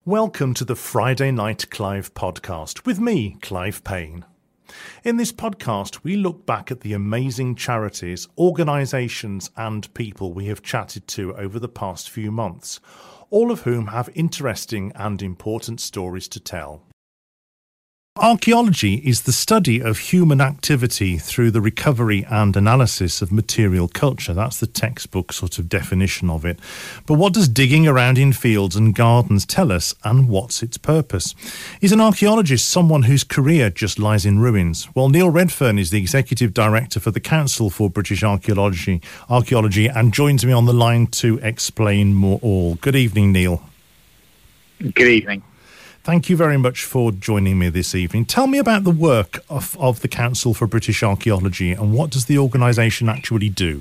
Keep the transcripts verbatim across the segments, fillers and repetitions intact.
Welcome to the Friday Night Clive podcast with me, Clive Payne. In this podcast, we look back at the amazing charities, organisations and people we have chatted to over the past few months, all of whom have interesting and important stories to tell. Archaeology is the study of human activity through the recovery and analysis of material culture. That's the textbook sort of definition of it. But what does digging around in fields and gardens tell us, and what's its purpose? Is an archaeologist someone whose career just lies in ruins? Well, Neil Redfern is the Executive Director for the Council for British Archaeology, Archaeology and joins me on the line to explain more all. Good evening, Neil. Good evening. Thank you very much for joining me this evening. Tell me about the work of, of the Council for British Archaeology and what does the organisation actually do?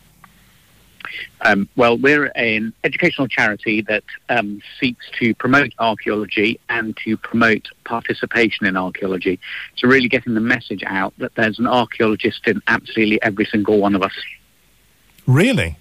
Um, well, we're an educational charity that um, seeks to promote archaeology and to promote participation in archaeology. So really getting the message out that there's an archaeologist in absolutely every single one of us. Really?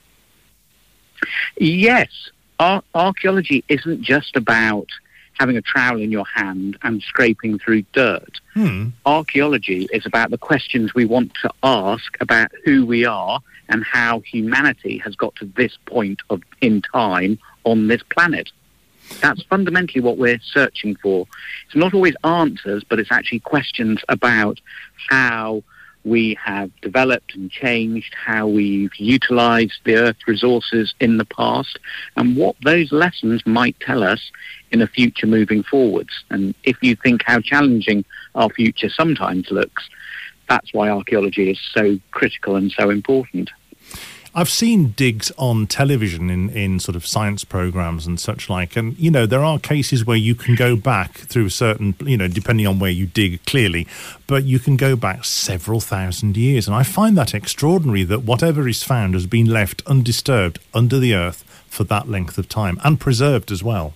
Yes. Ar- archaeology isn't just about having a trowel in your hand and scraping through dirt. Hmm. Archaeology is about the questions we want to ask about who we are and how humanity has got to this point of in time on this planet. That's fundamentally what we're searching for. It's not always answers, but it's actually questions about how we have developed and changed, how we've utilised the Earth's resources in the past, and what those lessons might tell us in the future moving forwards. And if you think how challenging our future sometimes looks, that's why archaeology is so critical and so important. I've seen digs on television in, in sort of science programmes and such like, and, you know, there are cases where you can go back through certain, you know, depending on where you dig, clearly, but you can go back several thousand years. And I find that extraordinary that whatever is found has been left undisturbed under the earth for that length of time and preserved as well.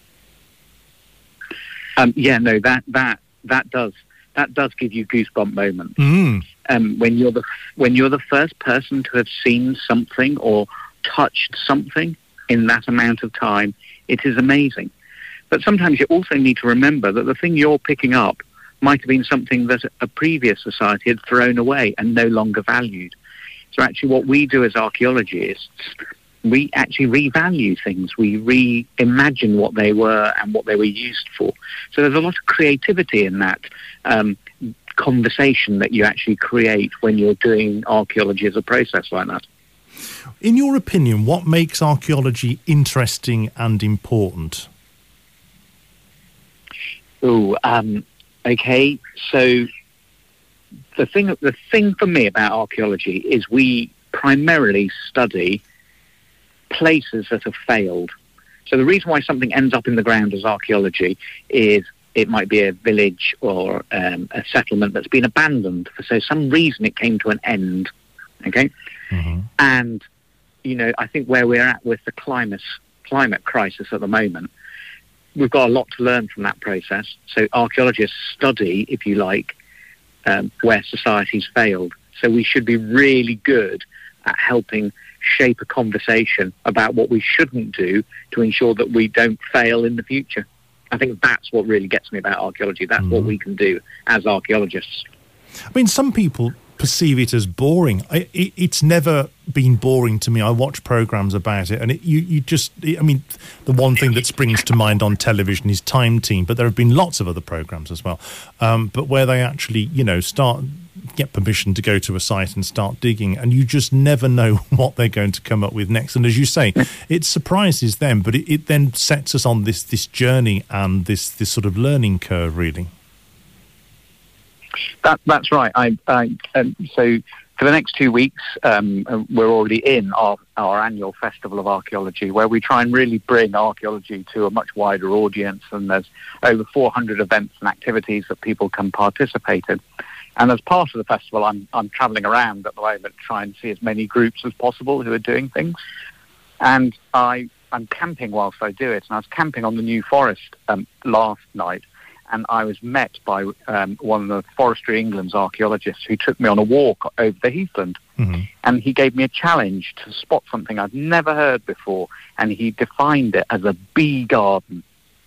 Um, yeah, no, that that that does that does give you goosebump moments. Mm. Um, when you're the when you're the first person to have seen something or touched something in that amount of time, it is amazing. But sometimes you also need to remember that the thing you're picking up might have been something that a previous society had thrown away and no longer valued. So actually what we do as archaeologists, we actually revalue things. We reimagine what they were and what they were used for. So there's a lot of creativity in that um, conversation that you actually create when you're doing archaeology as a process like that. In your opinion, what makes archaeology interesting and important? Oh, um, okay. So the thing, the thing for me about archaeology is we primarily study places that have failed. So the reason why something ends up in the ground as archaeology is it might be a village or um, a settlement that's been abandoned for so some reason it came to an end. Okay, mm-hmm. And you know, I think where we're at with the climate climate crisis at the moment, we've got a lot to learn from that process. So archaeologists study, if you like, um, where societies failed. So we should be really good at helping shape a conversation about what we shouldn't do to ensure that we don't fail in the future. I think that's what really gets me about archaeology. That's mm-hmm. what we can do as archaeologists. I mean, some people perceive it as boring. I, it, it's never been boring to me. I watch programmes about it, and it, you, you just... I mean, the one thing that springs to mind on television is Time Team, but there have been lots of other programmes as well. Um, but where they actually, you know, start... get permission to go to a site and start digging, and you just never know what they're going to come up with next. And as you say, it surprises them, but it, it then sets us on this this journey and this this sort of learning curve, really. That that's right. I, I um, so for the next two weeks, um, we're already in our our annual Festival of Archaeology, where we try and really bring archaeology to a much wider audience. And there's over four hundred events and activities that people can participate in. And as part of the festival, I'm I'm travelling around at the moment trying to see as many groups as possible who are doing things. And I, I'm camping whilst I do it. And I was camping on the New Forest um, last night, and I was met by um, one of the Forestry England's archaeologists who took me on a walk over the heathland. Mm-hmm. And he gave me a challenge to spot something I'd never heard before, and he defined it as a bee garden.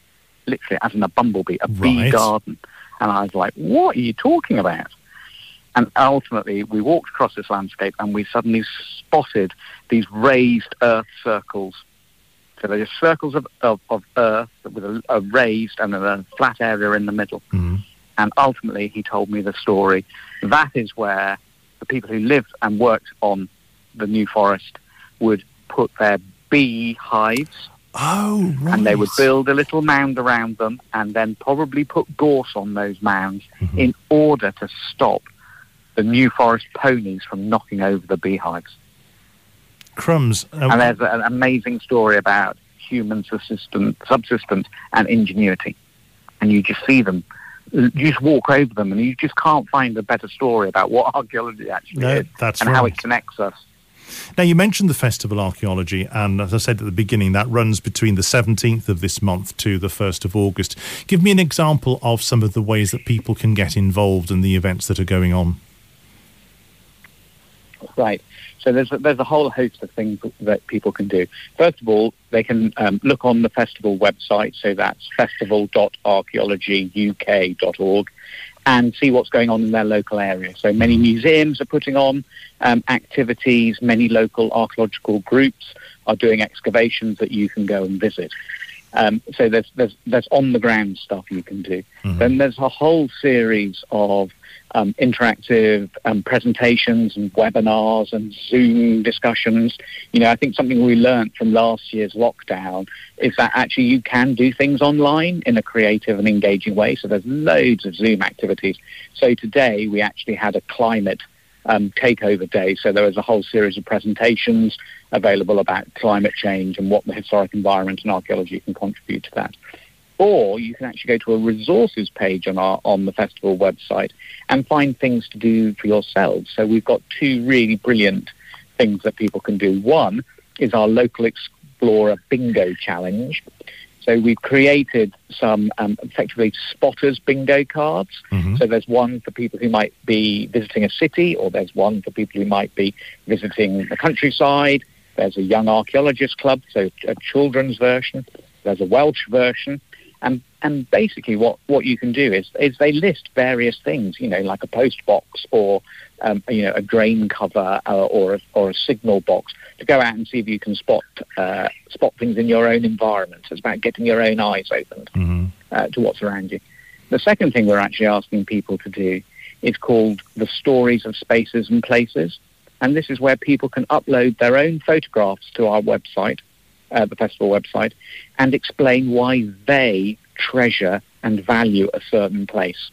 literally as in a bumblebee, a bee Right. garden. And I was like, what are you talking about? And ultimately, we walked across this landscape and we suddenly spotted these raised earth circles. So they're just circles of, of, of earth with a, a raised and then a flat area in the middle. Mm. And ultimately, he told me the story. That is where the people who lived and worked on the New Forest would put their bee hives, Oh, right. and they would build a little mound around them and then probably put gorse on those mounds Mhm. in order to stop the New Forest ponies from knocking over the beehives. Crumbs. Uh, And there's an amazing story about human subsistence, subsistence and ingenuity. And you just see them, you just walk over them, and you just can't find a better story about what archaeology actually No, is that's and how right. it connects us. Now, you mentioned the Festival Archaeology, and as I said at the beginning, that runs between the seventeenth of this month to the first of August. Give me an example of some of the ways that people can get involved in the events that are going on. Right. So there's a, there's a whole host of things that people can do. First of all, they can um, look on the festival website, so that's festival dot archaeology u k dot org, and see what's going on in their local area. So many museums are putting on um, activities, many local archaeological groups are doing excavations that you can go and visit. Um, so there's, there's, there's on-the-ground stuff you can do. Mhm. Then there's a whole series of um, interactive um, presentations and webinars and Zoom discussions. You know, I think something we learned from last year's lockdown is that actually you can do things online in a creative and engaging way. So there's loads of Zoom activities. So today we actually had a climate um, takeover day. So there was a whole series of presentations available about climate change and what the historic environment and archaeology can contribute to that. Or you can actually go to a resources page on our on the festival website and find things to do for yourselves. So we've got two really brilliant things that people can do. One is our Local Explorer Bingo Challenge. So we've created some um, effectively spotters bingo cards. Mhm. So there's one for people who might be visiting a city, or there's one for people who might be visiting the countryside. There's a young archaeologist club, so a children's version. There's a Welsh version. And and basically what, what you can do is is they list various things, you know, like a post box or, um, you know, a drain cover uh, or, a, or a signal box to go out and see if you can spot uh, spot things in your own environment. It's about getting your own eyes opened Mhm. uh, to what's around you. The second thing we're actually asking people to do is called the Stories of Spaces and Places. And this is where people can upload their own photographs to our website, uh, the festival website, and explain why they treasure and value a certain place.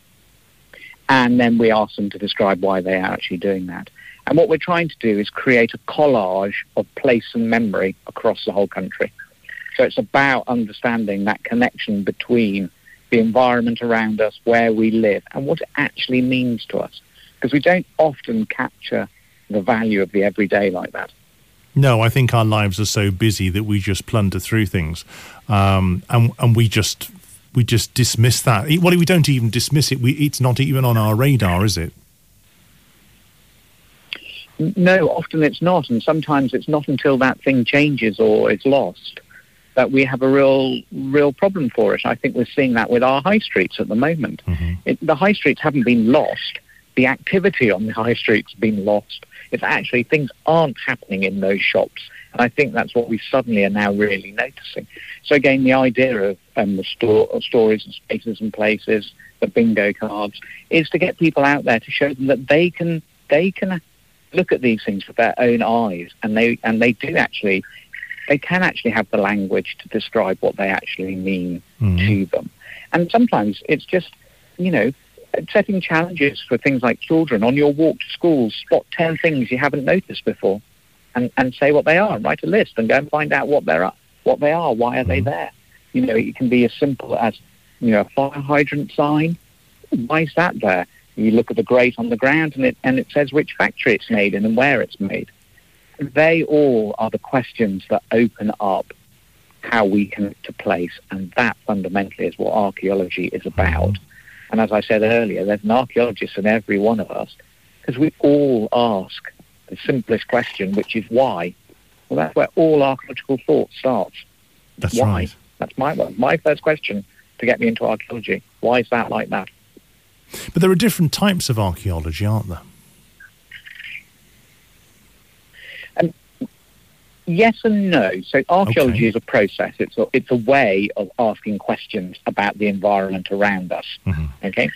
And then we ask them to describe why they are actually doing that. And what we're trying to do is create a collage of place and memory across the whole country. So it's about understanding that connection between the environment around us, where we live, and what it actually means to us. Because we don't often capture the value of the everyday like that. No, I think our lives are so busy that we just plunder through things, um, and and we just we just dismiss that. Well, we don't even dismiss it. We it's not even on our radar, is it? No, often it's not, and sometimes it's not until that thing changes or is lost that we have a real real problem for it. I think we're seeing that with our high streets at the moment. Mm-hmm. It, the high streets haven't been lost. The activity on the high streets has been lost. It's actually things aren't happening in those shops. And I think that's what we suddenly are now really noticing. So again, the idea of um, the store, of stories and spaces and places, the bingo cards, is to get people out there to show them that they can they can look at these things with their own eyes, and they and they do actually they can actually have the language to describe what they actually mean Mhm. to them. And sometimes it's just, you know, setting challenges for things like children. On your walk to school, spot ten things you haven't noticed before, and, and say what they are, and write a list and go and find out what they're what they are, why are they there. You know, it can be as simple as, you know, a fire hydrant sign. Why is that there? You look at the grate on the ground and it and it says which factory it's made in and where it's made. They all are the questions that open up how we connect to place, and that fundamentally is what archaeology is about. And as I said earlier, there's an archaeologist in every one of us, because we all ask the simplest question, which is why. Well, that's where all archaeological thought starts. That's Why? right. That's my one. My first question to get me into archaeology. Why is that like that? But there are different types of archaeology, aren't there? Um, yes and no. So archaeology Okay. is a process. It's a, it's a way of asking questions about the environment around us. Mm-hmm. Okay.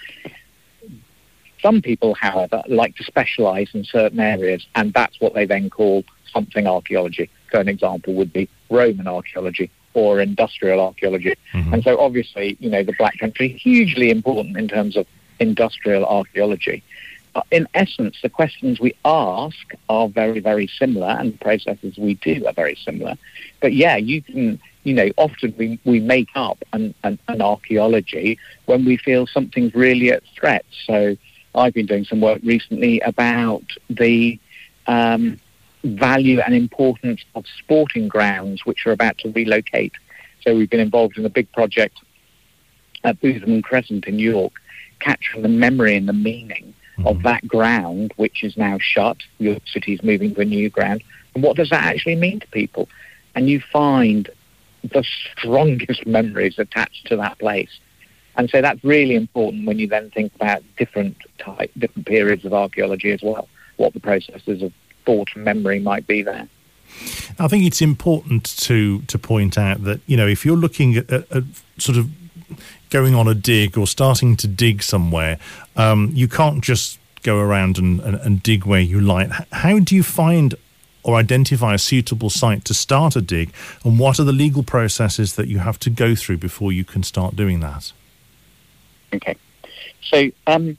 Some people, however, like to specialise in certain areas, and that's what they then call something archaeology. So an example would be Roman archaeology or industrial archaeology. Mm-hmm. And so obviously, you know, the Black Country, hugely important in terms of industrial archaeology. But in essence, the questions we ask are very, very similar, and the processes we do are very similar. But yeah, you can, you know, often we, we make up an, an, an archaeology when we feel something's really at threat. So I've been doing some work recently about the um, value and importance of sporting grounds which are about to relocate. So we've been involved in a big project at Bootham Crescent in York, capturing the memory and the meaning mm-hmm. of that ground, which is now shut. York City's moving to a new ground. And what does that actually mean to people? And you find the strongest memories attached to that place. And so that's really important when you then think about different type, different periods of archaeology as well, what the processes of thought and memory might be there. I think it's important to to point out that, you know, if you're looking at, at, at sort of going on a dig or starting to dig somewhere, um, you can't just go around and, and, and dig where you like. How do you find or identify a suitable site to start a dig, and what are the legal processes that you have to go through before you can start doing that? Okay. So um,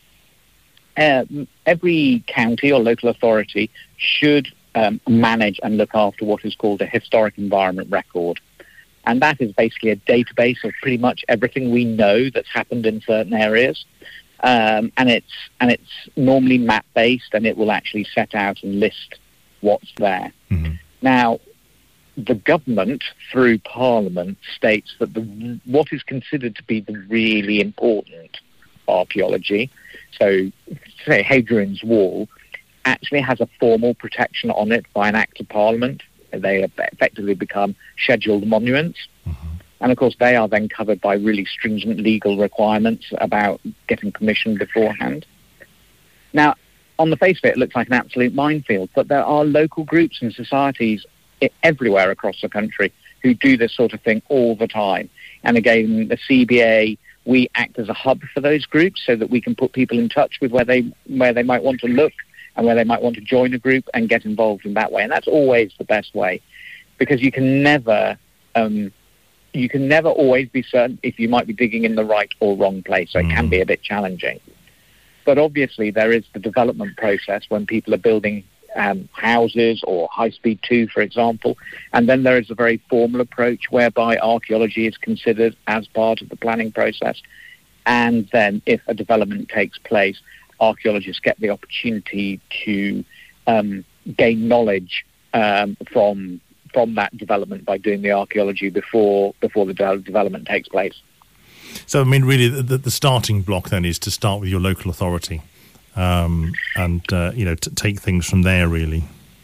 uh, every county or local authority should um, manage and look after what is called a historic environment record. And that is basically a database of pretty much everything we know that's happened in certain areas. Um, and it's and it's normally map-based, and it will actually set out and list what's there. Mm-hmm. Now, the government, through Parliament, states that the, what is considered to be the really important archaeology, so say Hadrian's Wall, actually has a formal protection on it by an Act of Parliament. They effectively become scheduled monuments. Mm-hmm. And, of course, they are then covered by really stringent legal requirements about getting permission beforehand. Now, on the face of it, it looks like an absolute minefield, but there are local groups and societies everywhere across the country who do this sort of thing all the time. And again, the C B A, we act as a hub for those groups so that we can put people in touch with where they where they might want to look and where they might want to join a group and get involved in that way. And that's always the best way, because you can never um, you can never always be certain if you might be digging in the right or wrong place. So it can be a bit challenging. But obviously there is the development process when people are building um, houses or high-speed two, for example. And then there is a very formal approach whereby archaeology is considered as part of the planning process. And then if a development takes place, archaeologists get the opportunity to um, gain knowledge um, from from that development by doing the archaeology before before the de- development takes place. So, I mean, really, the, the starting block then is to start with your local authority um, and, uh, you know, to take things from there, really.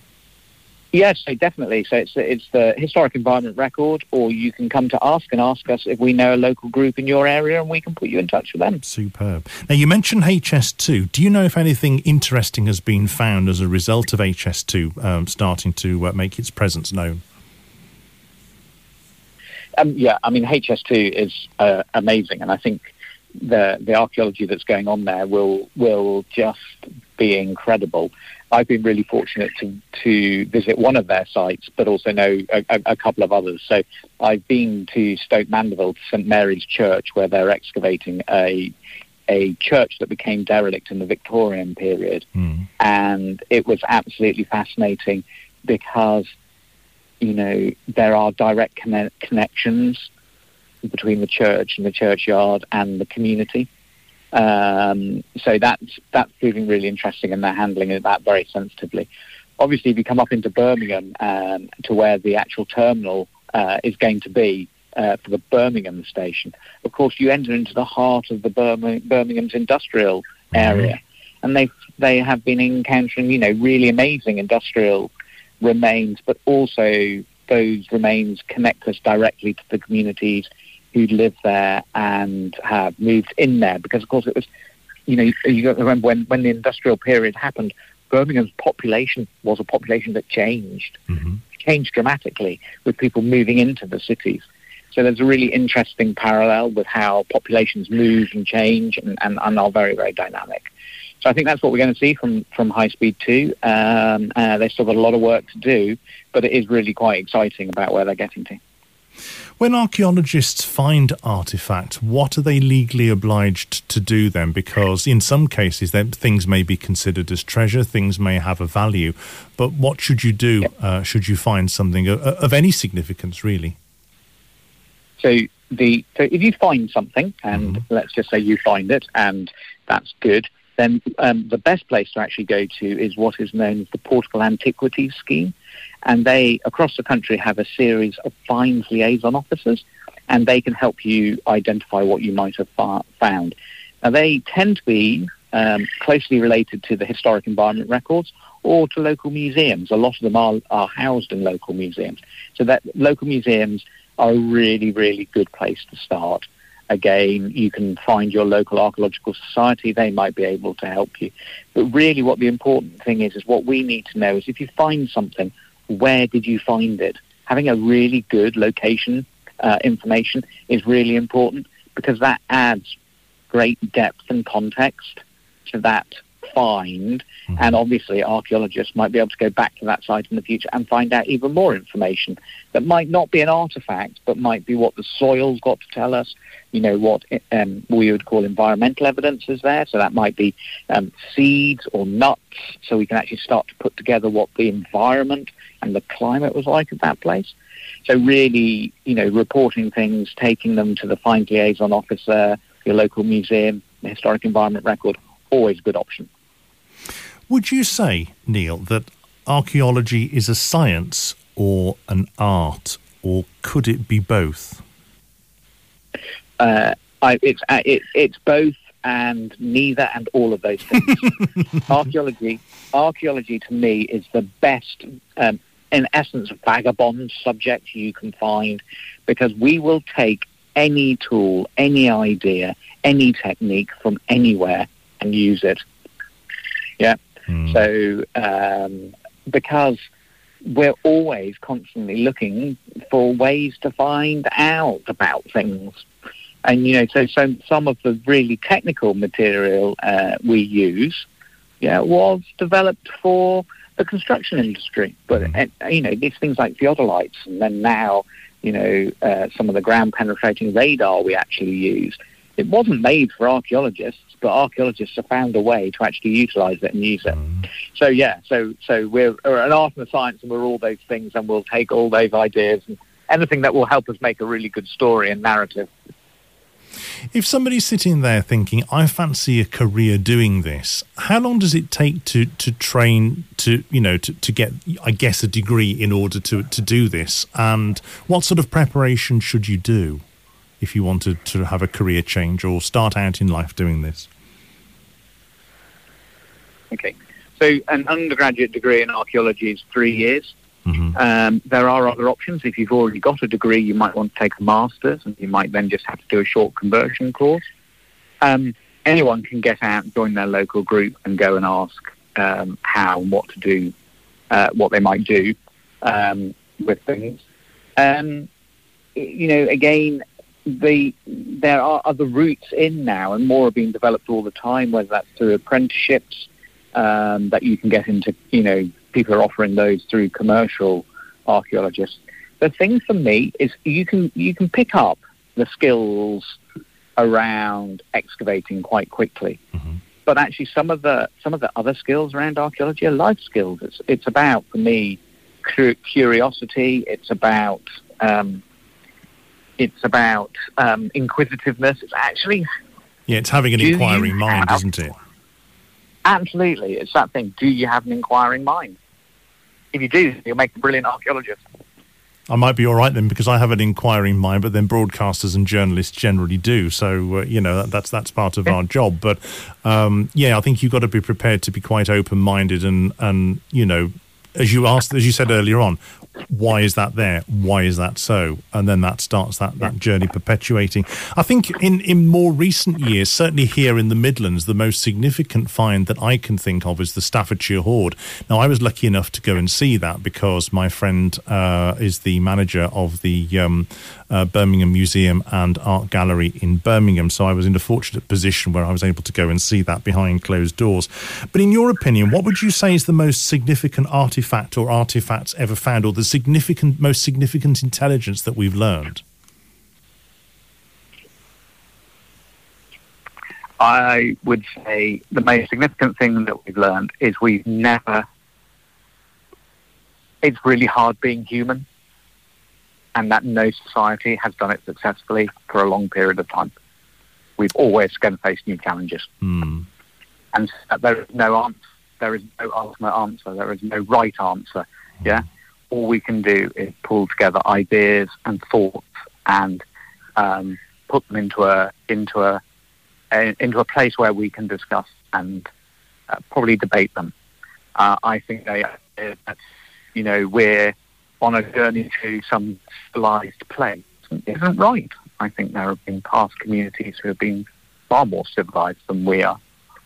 Yes, so definitely. So it's it's the historic environment record, or you can come to ask and ask us if we know a local group in your area, and we can put you in touch with them. Superb. Now, you mentioned H S two. Do you know if anything interesting has been found as a result of H S two um, starting to uh, make its presence known? Um, yeah, I mean, H S two is uh, amazing, and I think the the archaeology that's going on there will will just be incredible. I've been really fortunate to, to visit one of their sites, but also know a, a, a couple of others. So I've been to Stoke Mandeville, to Saint Mary's Church, where they're excavating a a church that became derelict in the Victorian period. Mm. And it was absolutely fascinating because, you know, there are direct conne- connections between the church and the churchyard and the community. Um, so that's that's proving really interesting, and they're handling that very sensitively. Obviously, if you come up into Birmingham um, to where the actual terminal uh, is going to be uh, for the Birmingham station, of course, you enter into the heart of the Bir- Birmingham's industrial area, mm-hmm. and they they have been encountering, you know, really amazing industrial remains, but also those remains connect us directly to the communities who live there and have moved in there, because of course it was, you know, you got to remember when, when the industrial period happened, Birmingham's population was a population that changed, mm-hmm. changed dramatically with people moving into the cities. So there's a really interesting parallel with how populations move and change and, and, and are very, very dynamic. So I think that's what we're going to see from, from High Speed two. Um, uh, they've still got a lot of work to do, but it is really quite exciting about where they're getting to. When archaeologists find artefacts, what are they legally obliged to do then? Because in some cases, things may be considered as treasure, things may have a value. But what should you do uh, should you find something of, of any significance, really? So the so if you find something, and mm-hmm. let's just say you find it, and that's good, then um, the best place to actually go to is what is known as the Portable Antiquities Scheme. And they, across the country, have a series of finds liaison officers, and they can help you identify what you might have fa- found. Now, they tend to be um, closely related to the historic environment records or to local museums. A lot of them are, are housed in local museums. So that local museums are a really, really good place to start. Again, you can find your local archaeological society. They might be able to help you. But really what the important thing is, is what we need to know is if you find something, where did you find it? Having a really good location uh, information is really important, because that adds great depth and context to that find. Mm-hmm. And obviously archaeologists might be able to go back to that site in the future and find out even more information that might not be an artifact, but might be what the soil's got to tell us, you know, what um, we would call environmental evidence is there. So that might be um, seeds or nuts, so we can actually start to put together what the environment and the climate was like at that place. So really, you know, reporting things, taking them to the Finds Liaison Officer, your local museum, the Historic Environment Record, always a good option. Would you say, Neil, that archaeology is a science or an art, or could it be both? Uh, I, it's uh, it, it's both and neither and all of those things. archaeology, archaeology to me is the best, um, in essence, vagabond subject you can find, because we will take any tool, any idea, any technique from anywhere and use it. Yeah. Mm. So um, because we're always constantly looking for ways to find out about things. And, you know, so, so some of the really technical material uh, we use yeah, was developed for the construction industry. But, mm. uh, you know, these things like theodolites, and then now, you know, uh, some of the ground-penetrating radar we actually use. It wasn't made for archaeologists, but archaeologists have found a way to actually utilise it and use it. Mm. So, yeah, so so we're, we're an art and a science, and we're all those things, and we'll take all those ideas and anything that will help us make a really good story and narrative. If somebody's sitting there thinking, I fancy a career doing this, how long does it take to, to train to, you know, to, to get, I guess, a degree in order to, to do this? And what sort of preparation should you do if you wanted to have a career change or start out in life doing this? Okay. So an undergraduate degree in archaeology is three years. Mm-hmm. Um, there are other options. If you've already got a degree, you might want to take a master's, and you might then just have to do a short conversion course. Um, anyone can get out and join their local group and go and ask um, how and what to do, uh, what they might do um, with things. Um, you know, again, the there are other routes in now, and more are being developed all the time, whether that's through apprenticeships um, that you can get into, you know, people are offering those through commercial archaeologists. The thing for me is you can you can pick up the skills around excavating quite quickly, mm-hmm. but actually some of the some of the other skills around archaeology are life skills. It's it's about, for me, curiosity. It's about um, it's about um, inquisitiveness. It's actually yeah, it's having an inquiring mind, have, isn't it? Absolutely, it's that thing. Do you have an inquiring mind? If you do, you'll make a brilliant archaeologist. I might be all right then, because I have an inquiring mind, but then broadcasters and journalists generally do. So, uh, you know, that, that's that's part of yeah. our job. But, um, yeah, I think you've got to be prepared to be quite open-minded and, and you know, as you asked, as you said earlier on, why is that there? Why is that so? And then that starts that, that journey perpetuating. I think in, in more recent years, certainly here in the Midlands, the most significant find that I can think of is the Staffordshire Hoard. Now, I was lucky enough to go and see that because my friend uh, is the manager of the um, uh, Birmingham Museum and Art Gallery in Birmingham. So I was in a fortunate position where I was able to go and see that behind closed doors. But in your opinion, what would you say is the most significant artefact or artefacts ever found, or the significant, most significant intelligence that we've learned? I would say the most significant thing that we've learned is we've never, it's really hard being human, and that no society has done it successfully for a long period of time. We've always going to face new challenges. Mm. And there is no answer. There is no ultimate answer. There is no right answer. Mm. Yeah. All we can do is pull together ideas and thoughts and um, put them into a into a, a into a place where we can discuss and uh, probably debate them. Uh, I think they, that you know we're on a journey to some civilized place isn't right. I think there have been past communities who have been far more civilized than we are.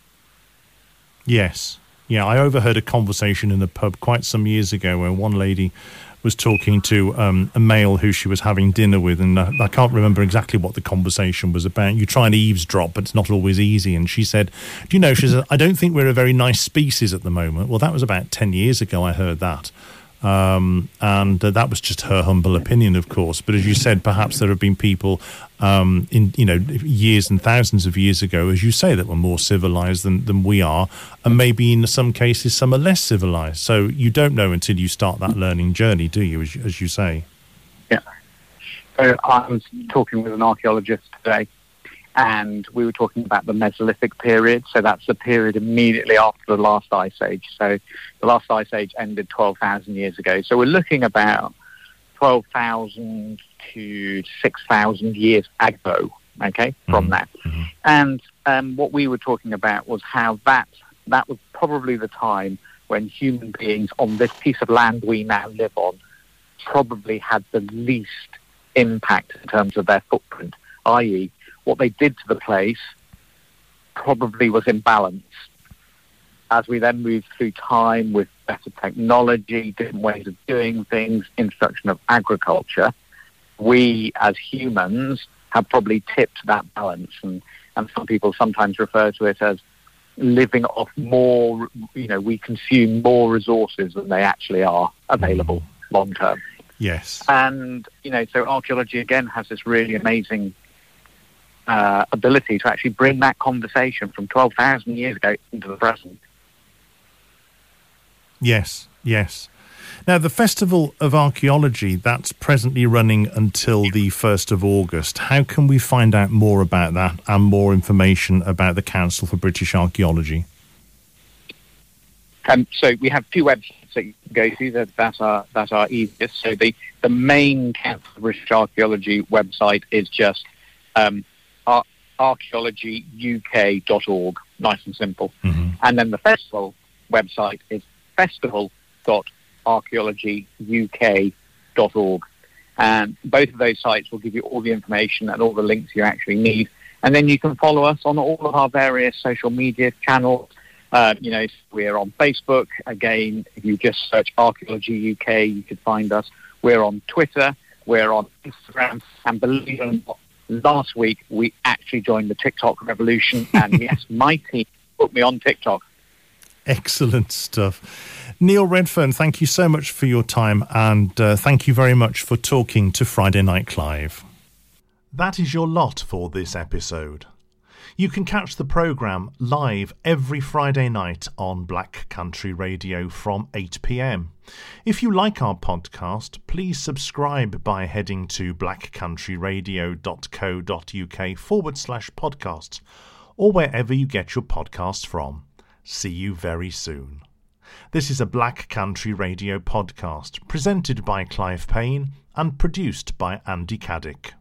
Yes. Yeah, I overheard a conversation in the pub quite some years ago where one lady was talking to um, a male who she was having dinner with, and uh, I can't remember exactly what the conversation was about. You try and eavesdrop, but it's not always easy. And she said, do you know, she said, I don't think we're a very nice species at the moment. Well, that was about ten years ago I heard that. Um, and uh, that was just her humble opinion, of course. But as you said, perhaps there have been people um, in, you know, years and thousands of years ago, as you say, that were more civilized than, than we are. And maybe in some cases, some are less civilized. So you don't know until you start that learning journey, do you, as, as you say? Yeah. So I was talking with an archaeologist today, and we were talking about the Mesolithic period. So that's the period immediately after the last ice age. So the last ice age ended twelve thousand years ago. So we're looking about twelve thousand to six thousand years ago, okay, from mm-hmm. that. Mm-hmm. And um, what we were talking about was how that that was probably the time when human beings on this piece of land we now live on probably had the least impact in terms of their footprint, that is, what they did to the place probably was imbalanced. As we then moved through time with better technology, different ways of doing things, introduction of agriculture, we as humans have probably tipped that balance. And, and some people sometimes refer to it as living off more, you know, we consume more resources than they actually are available mm. long term. Yes. And, you know, so archaeology again has this really amazing Uh, ability to actually bring that conversation from twelve thousand years ago into the present. Yes, yes. Now, the Festival of Archaeology, that's presently running until the first of August. How can we find out more about that and more information about the Council for British Archaeology? Um, so we have two websites that you can go to that, that, are, that are easiest. So the, the main Council for British Archaeology website is just um, archaeology U K dot org, nice and simple. Mm-hmm. And then the festival website is festival dot archaeology U K dot org. And both of those sites will give you all the information and all the links you actually need. And then you can follow us on all of our various social media channels. Uh, you know, we're on Facebook. Again, if you just search Archaeology U K, you could find us. We're on Twitter. We're on Instagram. And believe it or not, last week, we actually joined the TikTok revolution, and yes, my team put me on TikTok. Excellent stuff. Neil Redfern, thank you so much for your time, and uh, thank you very much for talking to Friday Night Clive. That is your lot for this episode. You can catch the programme live every Friday night on Black Country Radio from eight p m. If you like our podcast, please subscribe by heading to blackcountryradio.co.uk forward slash podcasts, or wherever you get your podcasts from. See you very soon. This is a Black Country Radio podcast presented by Clive Payne and produced by Andy Caddick.